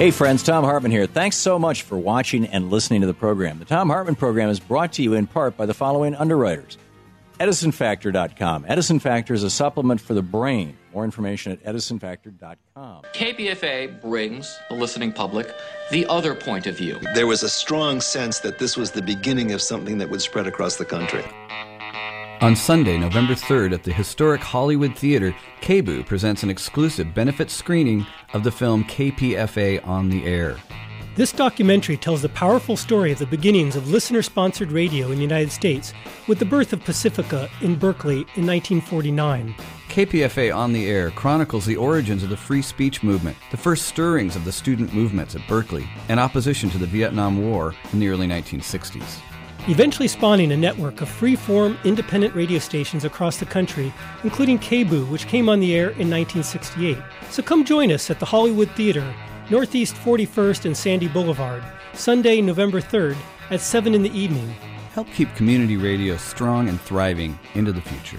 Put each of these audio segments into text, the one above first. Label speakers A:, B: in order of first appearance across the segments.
A: Hey friends, Tom Hartman here. Thanks so much for watching and listening to the program. The Tom Hartman program is brought to you in part by the following underwriters. EdisonFactor.com. Edison Factor is a supplement for the brain. More information at EdisonFactor.com.
B: KPFA brings the listening public the other point of view.
C: There was a strong sense that this was the beginning of something that would spread across the country.
D: On Sunday, November 3rd, at the historic Hollywood Theater, KBOO presents an exclusive benefit screening of the film KPFA On the Air.
E: This documentary tells the powerful story of the beginnings of listener-sponsored radio in the United States with the birth of Pacifica in Berkeley in 1949.
D: KPFA On the Air chronicles the origins of the free speech movement, the first stirrings of the student movements at Berkeley, and opposition to the Vietnam War in the early 1960s.
E: Eventually spawning a network of free-form, independent radio stations across the country, including KBOO, which came on the air in 1968. So come join us at the Hollywood Theater, Northeast 41st and Sandy Boulevard, Sunday, November 3rd at 7 in the evening.
D: Help keep community radio strong and thriving into the future.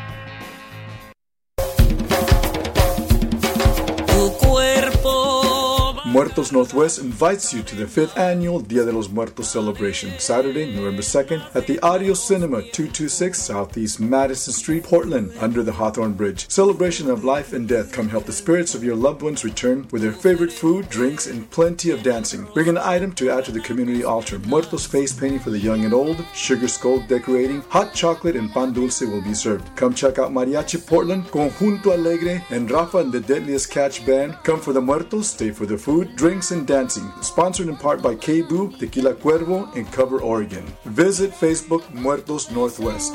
F: Muertos Northwest invites you to the 5th annual Dia de los Muertos celebration, Saturday, November 2nd, at the Audio Cinema, 226 Southeast Madison Street, Portland, under the Hawthorne Bridge. Celebration of life and death. Come help the spirits of your loved ones return with their favorite food, drinks, and plenty of dancing. Bring an item to add to the community altar. Muertos face painting for the young and old, sugar skull decorating, hot chocolate, and pan dulce will be served. Come check out Mariachi Portland, Conjunto Alegre, and Rafa and the Deadliest Catch Band. Come for the Muertos, stay for the food, drinks, and dancing. Sponsored in part by KBOO, Tequila Cuervo, and Cover Oregon. Visit Facebook Muertos Northwest.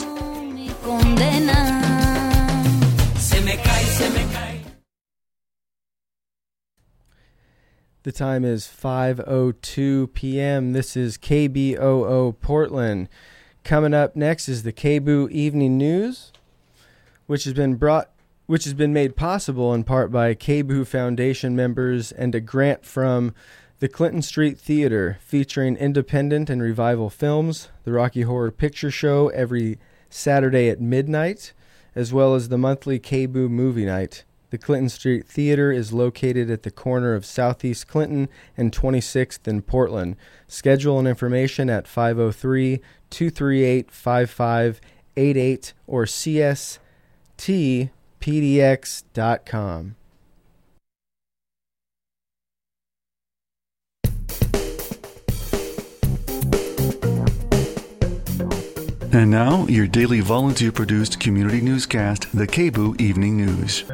G: The time is 5:02 p.m. This is KBOO Portland. Coming up next is the KBOO Evening News, which has been made possible in part by KBOO Foundation members and a grant from the Clinton Street Theater, featuring independent and revival films, the Rocky Horror Picture Show every Saturday at midnight, as well as the monthly KBOO Movie Night. The Clinton Street Theater is located at the corner of Southeast Clinton and 26th in Portland. Schedule and information at 503-238-5588 or cstpdx.com.
H: And now, your daily volunteer-produced community newscast, the KBOO Evening News.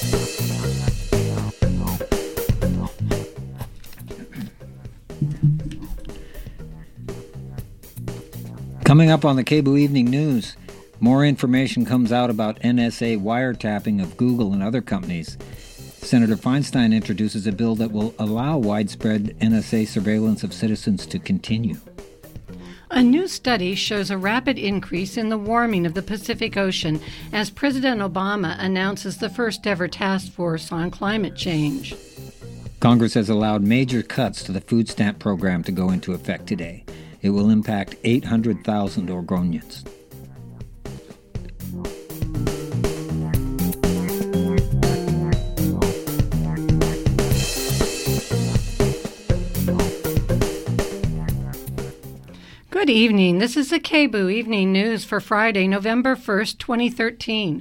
I: Coming up on the KBOO Evening News, more information comes out about NSA wiretapping of Google and other companies. Senator Feinstein introduces a bill that will allow widespread NSA surveillance of citizens to continue.
J: A new study shows a rapid increase in the warming of the Pacific Ocean as President Obama announces the first-ever task force on climate change.
I: Congress has allowed major cuts to the food stamp program to go into effect today. It will impact 800,000 Oregonians.
J: Good evening. This is the KBOO Evening News for Friday, November 1st, 2013.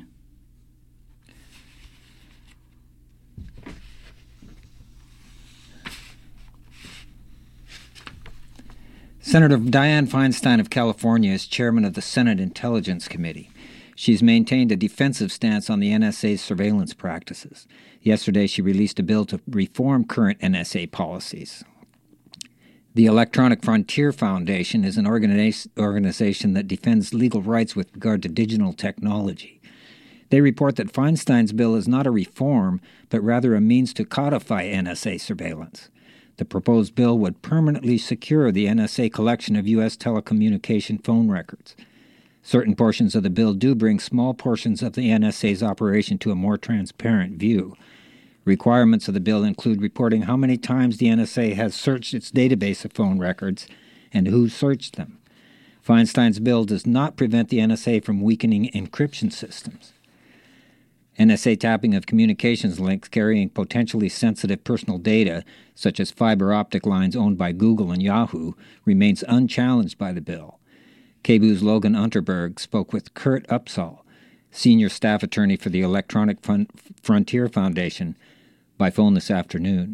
I: Senator Dianne Feinstein of California is chairman of the Senate Intelligence Committee. She's maintained a defensive stance on the NSA's surveillance practices. Yesterday, she released a bill to reform current NSA policies. The Electronic Frontier Foundation is an organization that defends legal rights with regard to digital technology. They report that Feinstein's bill is not a reform, but rather a means to codify NSA surveillance. The proposed bill would permanently secure the NSA collection of U.S. telecommunication phone records. Certain portions of the bill do bring small portions of the NSA's operation to a more transparent view. Requirements of the bill include reporting how many times the NSA has searched its database of phone records and who searched them. Feinstein's bill does not prevent the NSA from weakening encryption systems. NSA tapping of communications links carrying potentially sensitive personal data, such as fiber optic lines owned by Google and Yahoo, remains unchallenged by the bill. KBOO's Logan Unterberg spoke with Kurt Upsall, senior staff attorney for the Electronic Frontier Foundation, by phone this afternoon.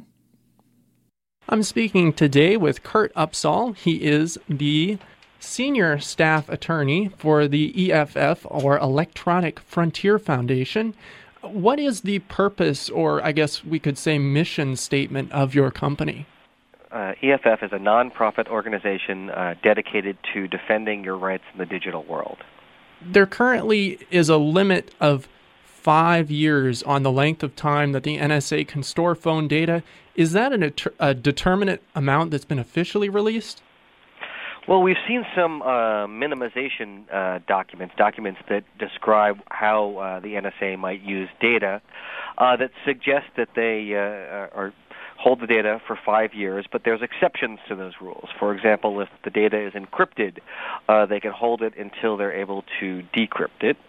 K: I'm speaking today with Kurt Upsall. He is the senior staff attorney for the EFF, or Electronic Frontier Foundation. What is the purpose, or I guess we could say mission statement of your company?
L: EFF is a nonprofit organization dedicated to defending your rights in the digital world.
K: There currently is a limit of 5 years on the length of time that the NSA can store phone data. Is that a determinate amount that's been officially released?
L: Well, we've seen some minimization documents that describe how the NSA might use data that suggest that they hold the data for 5 years, but there's exceptions to those rules. For example, if the data is encrypted, they can hold it until they're able to decrypt it,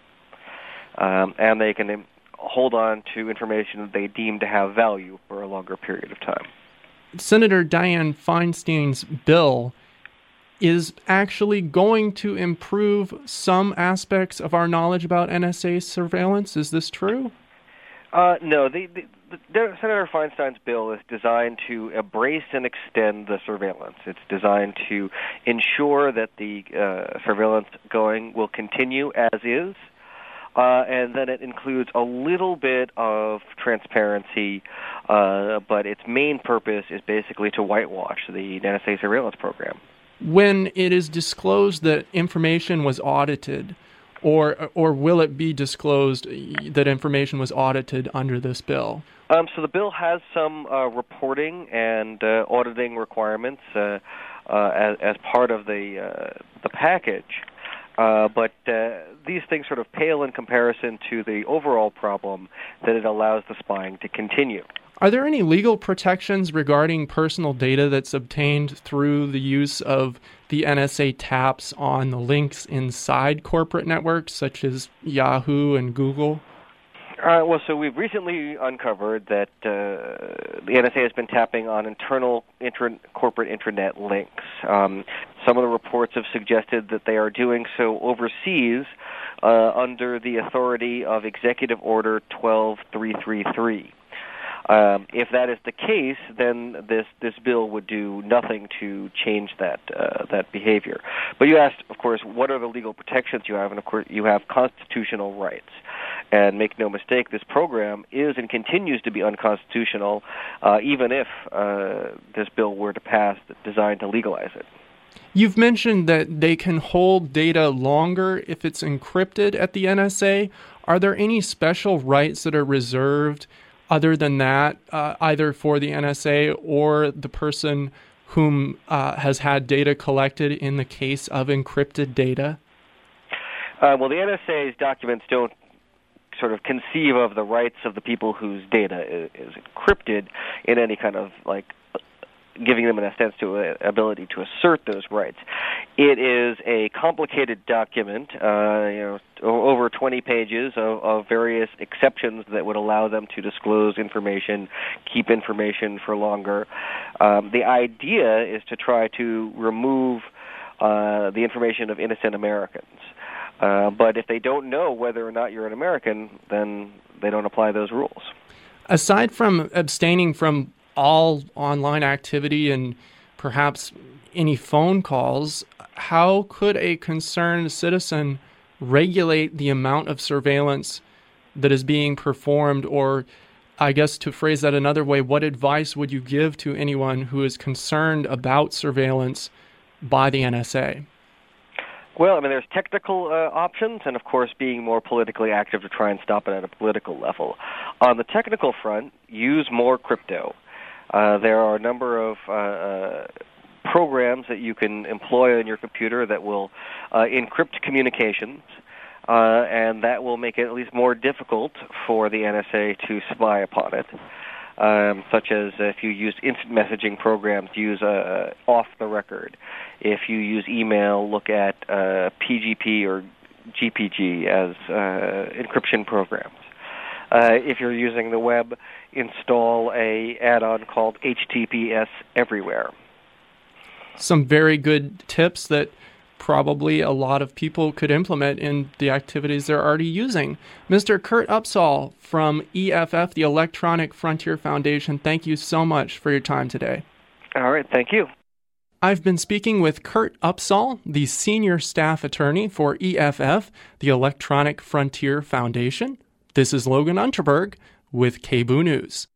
L: and they can hold on to information that they deem to have value for a longer period of time.
K: Senator Dianne Feinstein's bill is actually going to improve some aspects of our knowledge about NSA surveillance. Is this true?
L: No. Senator Feinstein's bill is designed to embrace and extend the surveillance. It's designed to ensure that the surveillance will continue as is, and then it includes a little bit of transparency, but its main purpose is basically to whitewash the NSA surveillance program.
K: When it is disclosed that information was audited, or will it be disclosed that information was audited under this bill?
L: So the bill has some reporting and auditing requirements as part of the package, but these things sort of pale in comparison to the overall problem that it allows the spying to continue.
K: Are there any legal protections regarding personal data that's obtained through the use of the NSA taps on the links inside corporate networks, such as Yahoo and Google?
L: So we've recently uncovered that the NSA has been tapping on internal corporate intranet links. Some of the reports have suggested that they are doing so overseas under the authority of Executive Order 12333. If that is the case, then this bill would do nothing to change that behavior. But you asked, of course, what are the legal protections you have? And of course, you have constitutional rights. And make no mistake, this program is and continues to be unconstitutional, even if this bill were to pass, designed to legalize it.
K: You've mentioned that they can hold data longer if it's encrypted at the NSA. Are there any special rights that are reserved other than that, either for the NSA or the person whom has had data collected in the case of encrypted data?
L: Well, the NSA's documents don't sort of conceive of the rights of the people whose data is encrypted in any kind of giving them, in a sense, to an ability to assert those rights. It is a complicated document, over 20 pages of various exceptions that would allow them to disclose information, keep information for longer. The idea is to try to remove the information of innocent Americans. But if they don't know whether or not you're an American, then they don't apply those rules.
K: Aside from abstaining from all online activity and perhaps any phone calls, how could a concerned citizen regulate the amount of surveillance that is being performed? Or, I guess to phrase that another way, what advice would you give to anyone who is concerned about surveillance by the NSA?
L: Well, there's technical options, and of course being more politically active to try and stop it at a political level. On the technical front, use more crypto. There are a number of programs that you can employ on your computer that will encrypt communications, and that will make it at least more difficult for the NSA to spy upon it. Such as if you use instant messaging programs, use off the record. If you use email, look at PGP or GPG as encryption programs. If you're using the web, install a add-on called HTTPS Everywhere.
K: Some very good tips that probably a lot of people could implement in the activities they're already using. Mr. Kurt Upsall from EFF, the Electronic Frontier Foundation, thank you so much for your time today.
L: All right, thank you.
K: I've been speaking with Kurt Upsall, the Senior Staff Attorney for EFF, the Electronic Frontier Foundation. This is Logan Unterberg with KBOO News.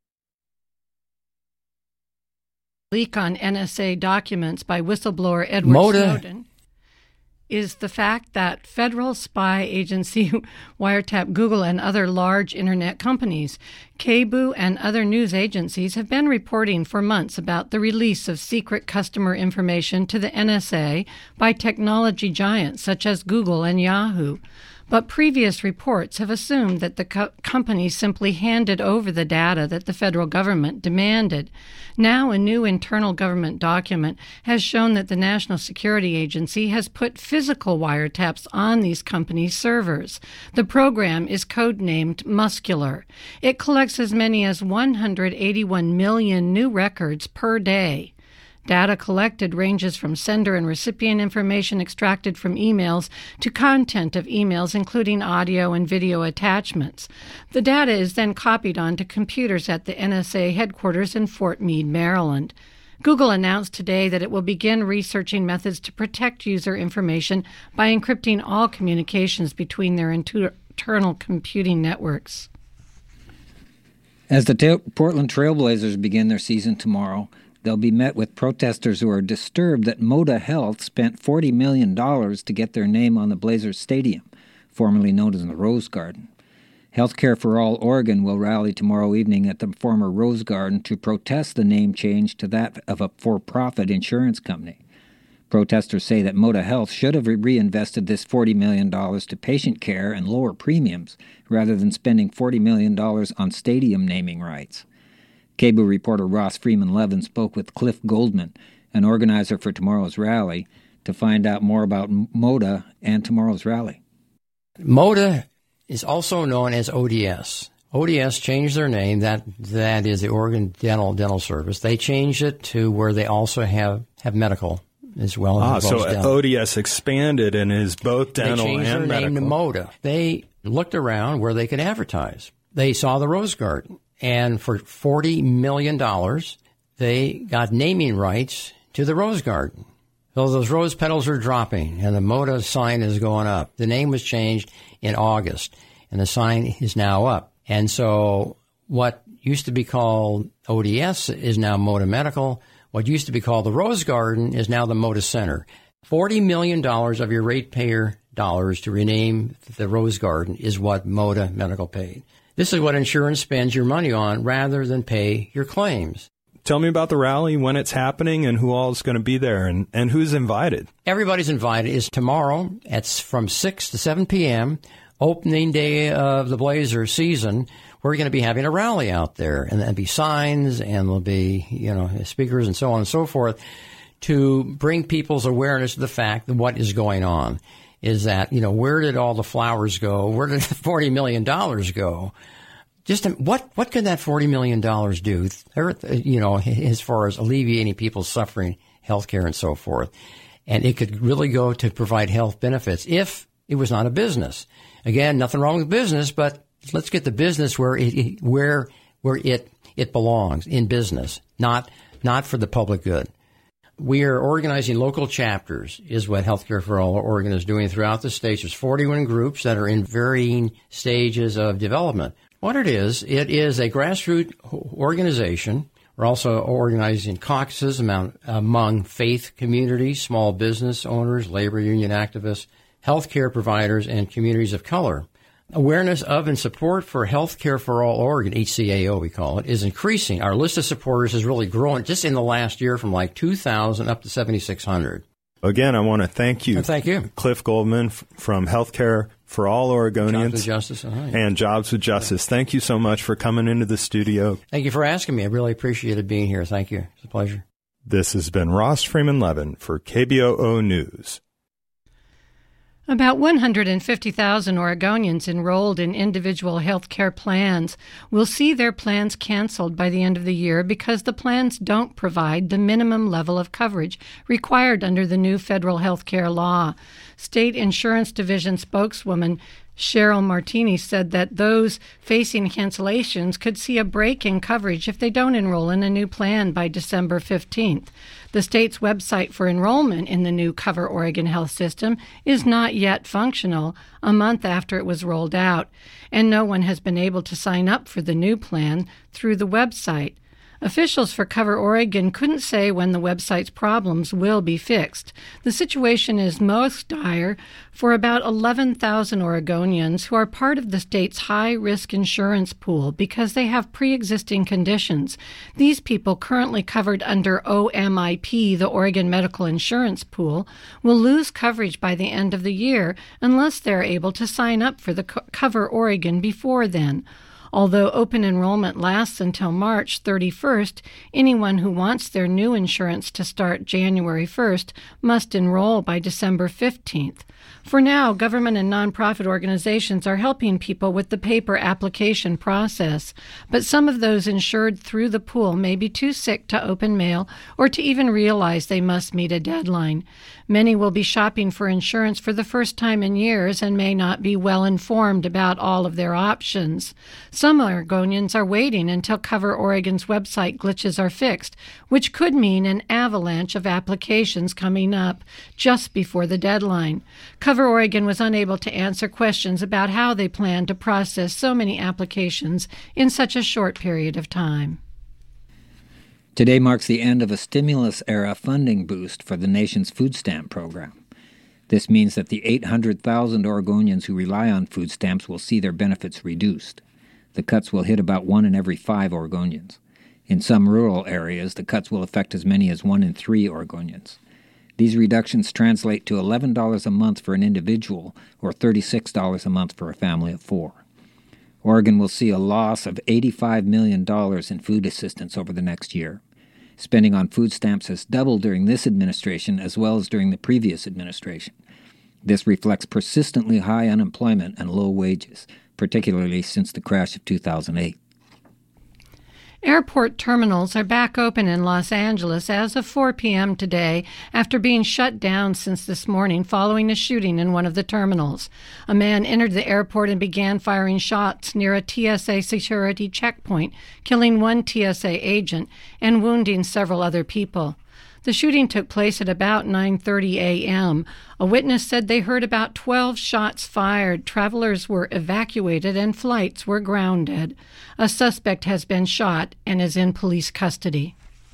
J: Leak on NSA documents by whistleblower Edward Snowden is the fact that federal spy agency wiretapped Google and other large internet companies. KBOO and other news agencies have been reporting for months about the release of secret customer information to the NSA by technology giants such as Google and Yahoo. But previous reports have assumed that the companies simply handed over the data that the federal government demanded. Now, a new internal government document has shown that the National Security Agency has put physical wiretaps on these companies' servers. The program is codenamed Muscular. It collects as many as 181 million new records per day. Data collected ranges from sender and recipient information extracted from emails to content of emails, including audio and video attachments. The data is then copied onto computers at the NSA headquarters in Fort Meade, Maryland. Google announced today that it will begin researching methods to protect user information by encrypting all communications between their internal computing networks.
I: As the Portland Trailblazers begin their season tomorrow, they'll be met with protesters who are disturbed that Moda Health spent $40 million to get their name on the Blazers Stadium, formerly known as the Rose Garden. Healthcare for All Oregon will rally tomorrow evening at the former Rose Garden to protest the name change to that of a for-profit insurance company. Protesters say that Moda Health should have reinvested this $40 million to patient care and lower premiums, rather than spending $40 million on stadium naming rights. KBOO reporter Ross Freeman-Levin spoke with Cliff Goldman, an organizer for tomorrow's rally, to find out more about Moda and tomorrow's rally.
M: Moda is also known as ODS. ODS changed their name. That is the Oregon Dental Service. They changed it to where they also have medical as well.
N: So ODS expanded and is both dental and medical.
M: They changed their name to Moda. They looked around where they could advertise. They saw the Rose Garden. And for $40 million, they got naming rights to the Rose Garden. So those rose petals are dropping, and the Moda sign is going up. The name was changed in August, and the sign is now up. And so what used to be called ODS is now Moda Medical. What used to be called the Rose Garden is now the Moda Center. $40 million of your ratepayer dollars to rename the Rose Garden is what Moda Medical paid. This is what insurance spends your money on rather than pay your claims.
N: Tell me about the rally, when it's happening, and who all is going to be there, and who's invited.
M: Everybody's invited. It's tomorrow. It's from 6 to 7 p.m., opening day of the Blazer season. We're going to be having a rally out there, and there'll be signs, and there'll be, speakers and so on and so forth to bring people's awareness to the fact that what is going on. Is that, where did all the flowers go? Where did the $40 million go? Just what could that $40 million do, as far as alleviating people's suffering, health care, and so forth? And it could really go to provide health benefits if it was not a business. Again, nothing wrong with business, but let's get the business where it belongs, in business, not for the public good. We are organizing local chapters, is what Healthcare for All Oregon is doing throughout the state. There's 41 groups that are in varying stages of development. What it is a grassroots organization. We're also organizing caucuses among faith communities, small business owners, labor union activists, healthcare providers, and communities of color. Awareness of and support for Healthcare for All Oregon, HCAO we call it, is increasing. Our list of supporters has really grown just in the last year from like 2,000 up to 7,600.
N: Again, I want to thank you.
M: Thank you.
N: Cliff Goldman from Healthcare for All Oregonians.
M: Jobs with Justice.
N: And Jobs with Justice. Thank you so much for coming into the studio.
M: Thank you for asking me. I really appreciated being here. Thank you. It's a pleasure.
N: This has been Ross Freeman-Levin for KBOO News.
J: About 150,000 Oregonians enrolled in individual health care plans will see their plans canceled by the end of the year because the plans don't provide the minimum level of coverage required under the new federal health care law. State Insurance Division spokeswoman Cheryl Martini said that those facing cancellations could see a break in coverage if they don't enroll in a new plan by December 15th. The state's website for enrollment in the new Cover Oregon health system is not yet functional a month after it was rolled out, and no one has been able to sign up for the new plan through the website. Officials for Cover Oregon couldn't say when the website's problems will be fixed. The situation is most dire for about 11,000 Oregonians who are part of the state's high-risk insurance pool because they have pre-existing conditions. These people, currently covered under OMIP, the Oregon Medical Insurance Pool, will lose coverage by the end of the year unless they're able to sign up for the Cover Oregon before then. Although open enrollment lasts until March 31st, anyone who wants their new insurance to start January 1st must enroll by December 15th. For now, government and nonprofit organizations are helping people with the paper application process, but some of those insured through the pool may be too sick to open mail or to even realize they must meet a deadline. Many will be shopping for insurance for the first time in years and may not be well informed about all of their options. Some Oregonians are waiting until Cover Oregon's website glitches are fixed, which could mean an avalanche of applications coming up just before the deadline. Cover Oregon was unable to answer questions about how they plan to process so many applications in such a short period of time.
I: Today marks the end of a stimulus-era funding boost for the nation's food stamp program. This means that the 800,000 Oregonians who rely on food stamps will see their benefits reduced. The cuts will hit about 1 in every 5 Oregonians. In some rural areas, the cuts will affect as many as 1 in 3 Oregonians. These reductions translate to $11 a month for an individual or $36 a month for a family of 4. Oregon will see a loss of $85 million in food assistance over the next year. Spending on food stamps has doubled during this administration as well as during the previous administration. This reflects persistently high unemployment and low wages, particularly since the crash of 2008.
J: Airport terminals are back open in Los Angeles as of 4 p.m. today after being shut down since this morning following a shooting in one of the terminals. A man entered the airport and began firing shots near a TSA security checkpoint, killing one TSA agent and wounding several other people. The shooting took place at about 9:30 a.m. A witness said they heard about 12 shots fired. Travelers were evacuated and flights were grounded. A suspect has been shot and is in police custody.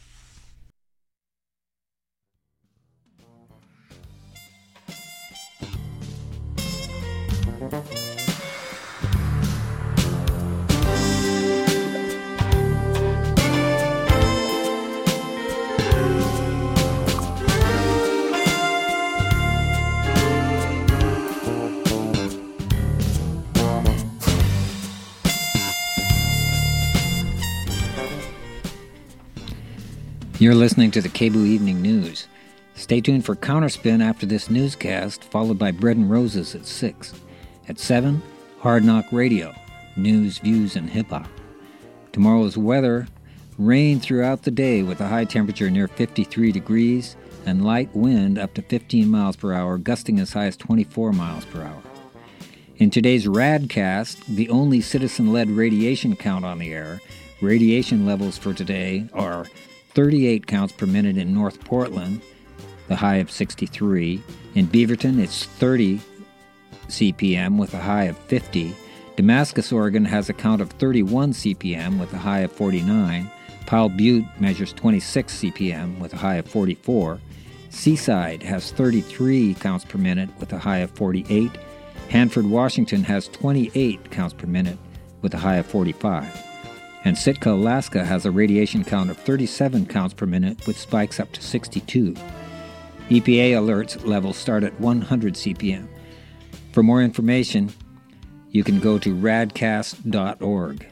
I: You're listening to the KBOO Evening News. Stay tuned for Counterspin after this newscast, followed by Bread and Roses at 6. At 7, Hard Knock Radio, news, views, and hip-hop. Tomorrow's weather, rain throughout the day with a high temperature near 53 degrees and light wind up to 15 miles per hour, gusting as high as 24 miles per hour. In today's Radcast, the only citizen-led radiation count on the air, radiation levels for today are 38 counts per minute in North Portland, the high of 63. In Beaverton, it's 30 CPM with a high of 50. Damascus, Oregon has a count of 31 CPM with a high of 49. Powell Butte measures 26 CPM with a high of 44. Seaside has 33 counts per minute with a high of 48. Hanford, Washington has 28 counts per minute with a high of 45. And Sitka, Alaska has a radiation count of 37 counts per minute with spikes up to 62. EPA alerts levels start at 100 CPM. For more information, you can go to radcast.org.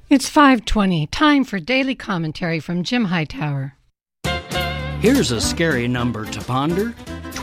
J: It's 5:20, time for daily commentary from Jim Hightower.
O: Here's a scary number to ponder,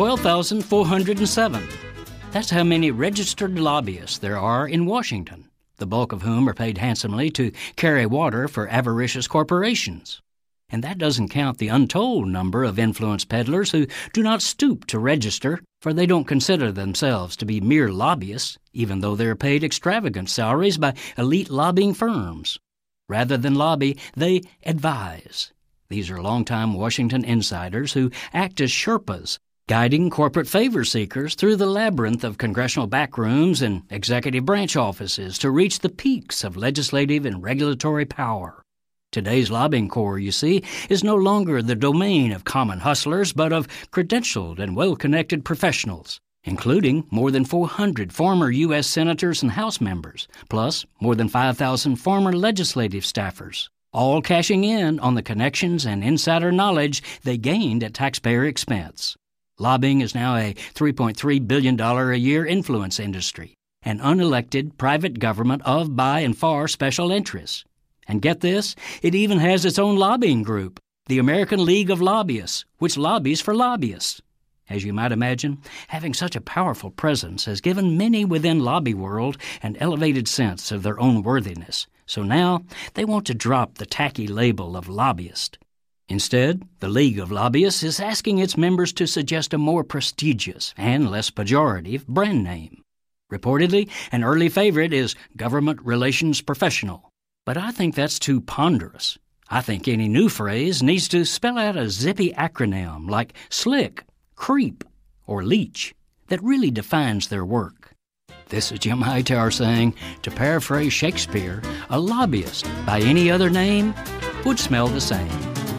O: 12,407. That's how many registered lobbyists there are in Washington, the bulk of whom are paid handsomely to carry water for avaricious corporations. And that doesn't count the untold number of influence peddlers who do not stoop to register, for they don't consider themselves to be mere lobbyists, even though they're paid extravagant salaries by elite lobbying firms. Rather than lobby, they advise. These are longtime Washington insiders who act as Sherpas, guiding corporate favor seekers through the labyrinth of congressional backrooms and executive branch offices to reach the peaks of legislative and regulatory power. Today's lobbying corps, you see, is no longer the domain of common hustlers, but of credentialed and well-connected professionals, including more than 400 former U.S. senators and House members, plus more than 5,000 former legislative staffers, all cashing in on the connections and insider knowledge they gained at taxpayer expense. Lobbying is now a $3.3 billion a year influence industry, an unelected private government of, by, and for special interests. And get this, it even has its own lobbying group, the American League of Lobbyists, which lobbies for lobbyists. As you might imagine, having such a powerful presence has given many within lobby world an elevated sense of their own worthiness. So now they want to drop the tacky label of lobbyist. Instead, the League of Lobbyists is asking its members to suggest a more prestigious and less pejorative brand name. Reportedly, an early favorite is Government Relations Professional. But I think that's too ponderous. I think any new phrase needs to spell out a zippy acronym like slick, creep, or leech that really defines their work. This is Jim Hightower saying, to paraphrase Shakespeare, a lobbyist by any other name would smell the same.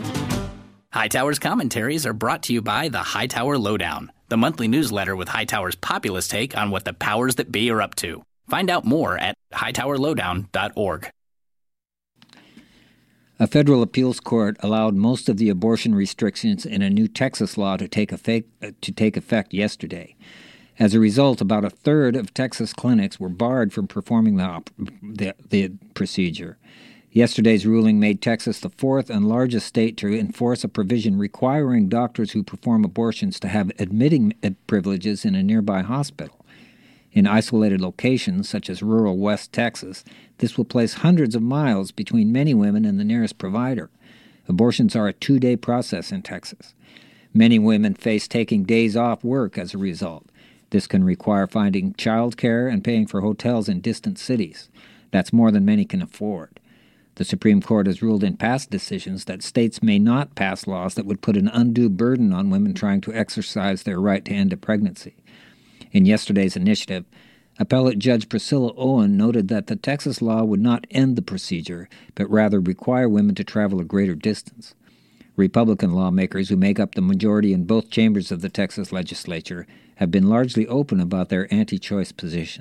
P: Hightower's commentaries are brought to you by the Hightower Lowdown, the monthly newsletter with Hightower's populist take on what the powers that be are up to. Find out more at hightowerlowdown.org.
I: A federal appeals court allowed most of the abortion restrictions in a new Texas law to take effect yesterday. As a result, about a third of Texas clinics were barred from performing the procedure. Yesterday's ruling made Texas the fourth and largest state to enforce a provision requiring doctors who perform abortions to have admitting privileges in a nearby hospital. In isolated locations, such as rural West Texas, this will place hundreds of miles between many women and the nearest provider. Abortions are a 2-day process in Texas. Many women face taking days off work as a result. This can require finding child care and paying for hotels in distant cities. That's more than many can afford. The Supreme Court has ruled in past decisions that states may not pass laws that would put an undue burden on women trying to exercise their right to end a pregnancy. In yesterday's initiative, Appellate Judge Priscilla Owen noted that the Texas law would not end the procedure, but rather require women to travel a greater distance. Republican lawmakers who make up the majority in both chambers of the Texas legislature have been largely open about their anti-choice position.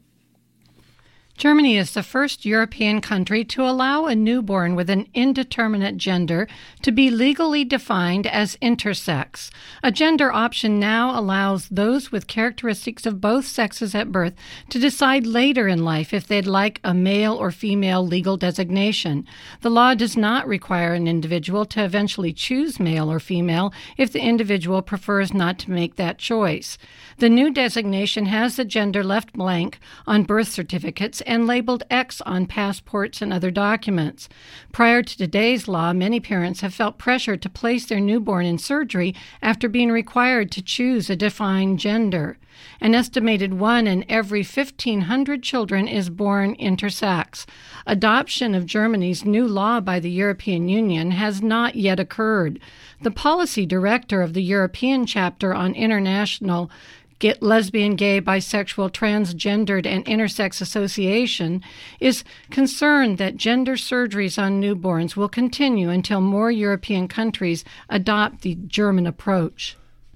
J: Germany is the first European country to allow a newborn with an indeterminate gender to be legally defined as intersex. A gender option now allows those with characteristics of both sexes at birth to decide later in life if they'd like a male or female legal designation. The law does not require an individual to eventually choose male or female if the individual prefers not to make that choice. The new designation has the gender left blank on birth certificates and labeled X on passports and other documents. Prior to today's law, many parents have felt pressure to place their newborn in surgery after being required to choose a defined gender. An estimated 1 in every 1,500 children is born intersex. Adoption of Germany's new law by the European Union has not yet occurred. The policy director of the European chapter on international lesbian, gay, bisexual, transgendered, and intersex association is concerned that gender surgeries on newborns will continue until more European countries adopt the German approach.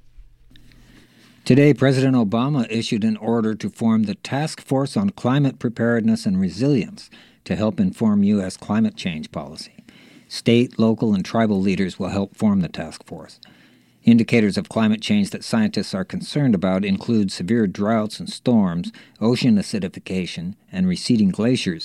I: Today, President Obama issued an order to form the Task Force on Climate Preparedness and Resilience to help inform U.S. climate change policy. State, local, and tribal leaders will help form the task force. Indicators of climate change that scientists are concerned about include severe droughts and storms, ocean acidification, and receding glaciers.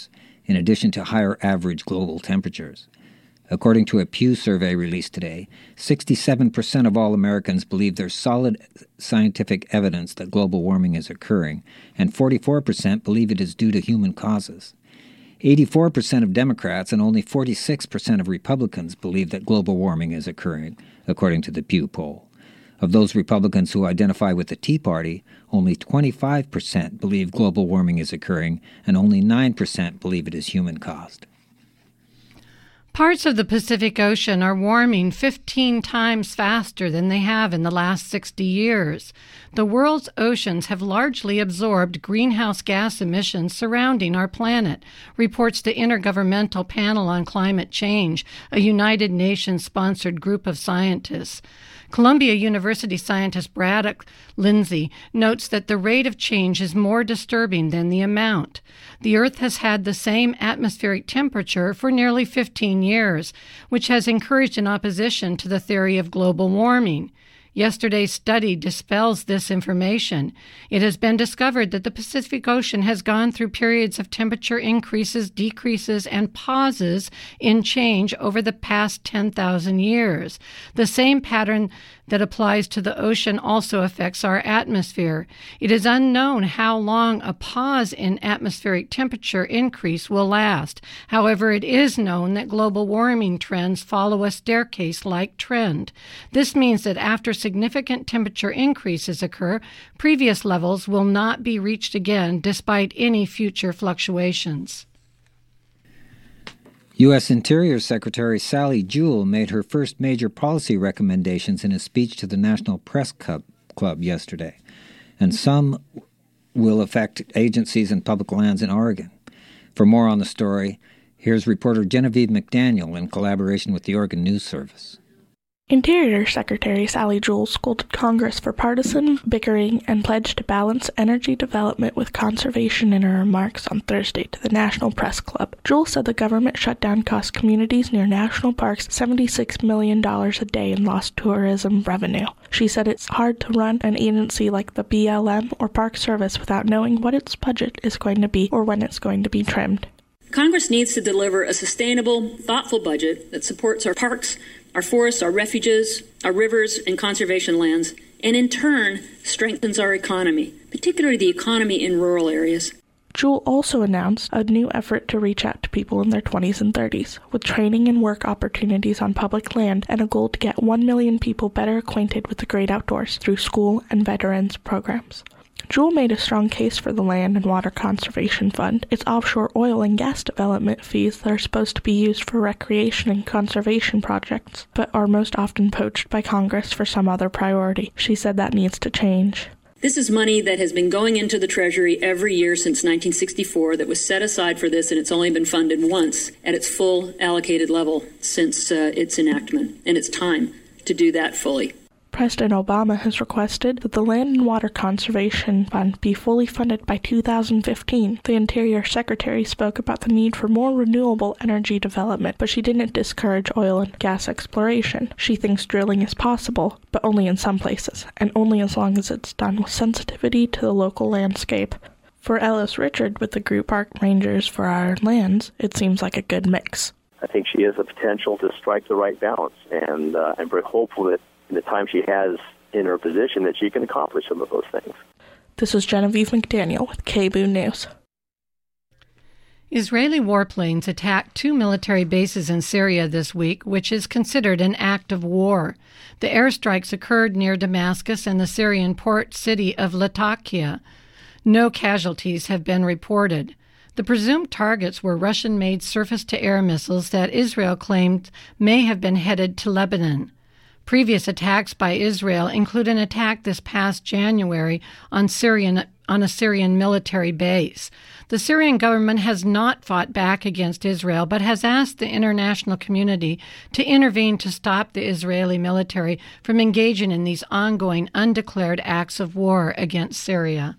I: in addition to higher average global temperatures. According to a Pew survey released today, 67% of all Americans believe there's solid scientific evidence that global warming is occurring, and 44% believe it is due to human causes. 84% of Democrats and only 46% of Republicans believe that global warming is occurring, according to the Pew poll. Of those Republicans who identify with the Tea Party, only 25% believe global warming is occurring, and only 9% believe it is human-caused.
J: Parts of the Pacific Ocean are warming 15 times faster than they have in the last 60 years. The world's oceans have largely absorbed greenhouse gas emissions surrounding our planet, reports the Intergovernmental Panel on Climate Change, a United Nations-sponsored group of scientists. Columbia University scientist Braddock Lindsay notes that the rate of change is more disturbing than the amount. The Earth has had the same atmospheric temperature for nearly 15 years, which has encouraged an opposition to the theory of global warming. Yesterday's study dispels this information. It has been discovered that the Pacific Ocean has gone through periods of temperature increases, decreases, and pauses in change over the past 10,000 years. The same pattern that applies to the ocean also affects our atmosphere. It is unknown how long a pause in atmospheric temperature increase will last. However, it is known that global warming trends follow a staircase-like trend. This means that after significant temperature increases occur, previous levels will not be reached again despite any future fluctuations.
I: U.S. Interior Secretary Sally Jewell made her first major policy recommendations in a speech to the National Press Club yesterday, and some will affect agencies and public lands in Oregon. For more on the story, here's reporter Genevieve McDaniel in collaboration with the Oregon News Service.
Q: Interior Secretary Sally Jewell scolded Congress for partisan bickering and pledged to balance energy development with conservation in her remarks on Thursday to the National Press Club. Jewell said the government shutdown cost communities near national parks $76 million a day in lost tourism revenue. She said it's hard to run an agency like the BLM or Park Service without knowing what its budget is going to be or when it's going to be trimmed.
R: Congress needs to deliver a sustainable, thoughtful budget that supports our parks, our forests, our refuges, our rivers, and conservation lands, and in turn strengthens our economy, particularly the economy in rural areas.
Q: Jewell also announced a new effort to reach out to people in their 20s and 30s, with training and work opportunities on public land and a goal to get 1 million people better acquainted with the great outdoors through school and veterans programs. Jewell made a strong case for the Land and Water Conservation Fund, its offshore oil and gas development fees that are supposed to be used for recreation and conservation projects, but are most often poached by Congress for some other priority. She said that needs to change.
R: This is money that has been going into the Treasury every year since 1964 that was set aside for this, and it's only been funded once at its full allocated level since its enactment, and it's time to do that fully.
Q: President Obama has requested that the Land and Water Conservation Fund be fully funded by 2015. The Interior Secretary spoke about the need for more renewable energy development, but she didn't discourage oil and gas exploration. She thinks drilling is possible, but only in some places, and only as long as it's done with sensitivity to the local landscape. For Ellis Richard with the group Park Rangers for Our Lands, it seems like a good mix.
S: I think she has the potential to strike the right balance, and I'm very hopeful that in the time she has in her position that she can accomplish some of those things.
Q: This is Genevieve McDaniel with KBOO News.
J: Israeli warplanes attacked 2 military bases in Syria this week, which is considered an act of war. The airstrikes occurred near Damascus and the Syrian port city of Latakia. No casualties have been reported. The presumed targets were Russian-made surface-to-air missiles that Israel claimed may have been headed to Lebanon. Previous attacks by Israel include an attack this past January on a Syrian military base. The Syrian government has not fought back against Israel, but has asked the international community to intervene to stop the Israeli military from engaging in these ongoing undeclared acts of war against Syria.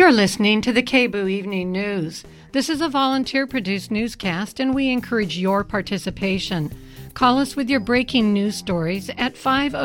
J: You're listening to the KBOO Evening News. This is a volunteer-produced newscast, and we encourage your participation. Call us with your breaking news stories at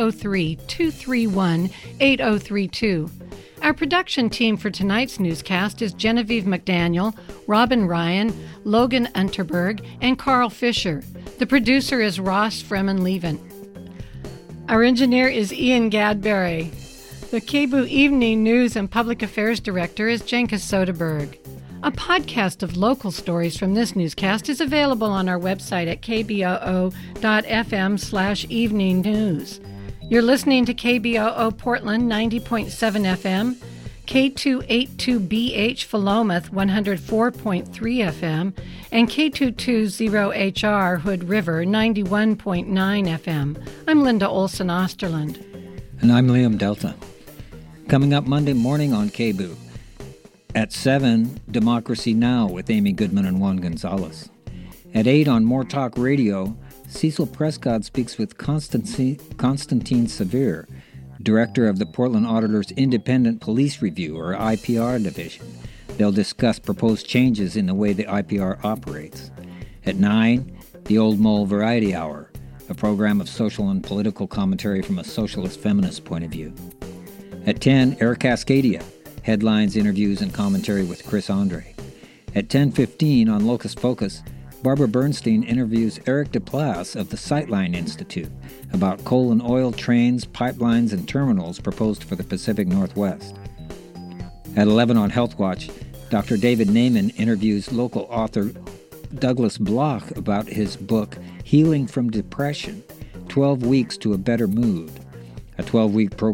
J: 503-231-8032. Our production team for tonight's newscast is Genevieve McDaniel, Robin Ryan, Logan Unterberg, and Carl Fisher. The producer is Ross Freeman-Levin. Our engineer is Ian Gadberry. The KBOO Evening News and Public Affairs Director is Jenkins Soderberg. A podcast of local stories from this newscast is available on our website at kboo.fm/evening news. You're listening to KBOO Portland 90.7 FM, K282BH Philomath 104.3 FM, and K220HR Hood River 91.9 FM. I'm Linda Olson Osterland.
I: And I'm Liam Delta. Coming up Monday morning on KBOO. At 7, Democracy Now! With Amy Goodman and Juan Gonzalez. At 8 on More Talk Radio, Cecil Prescott speaks with Constantine Severe, Director of the Portland Auditor's Independent Police Review, or IPR Division. They'll discuss proposed changes in the way the IPR operates. At 9, the Old Mole Variety Hour, a program of social and political commentary from a socialist feminist point of view. At 10, Air Cascadia, headlines, interviews, and commentary with Chris Andre. At 10:15 on Locus Focus, Barbara Bernstein interviews Eric Duplass of the Sightline Institute about coal and oil trains, pipelines, and terminals proposed for the Pacific Northwest. At 11 on Health Watch, Dr. David Naiman interviews local author Douglas Bloch about his book, Healing from Depression, 12 Weeks to a Better Mood, a 12-week program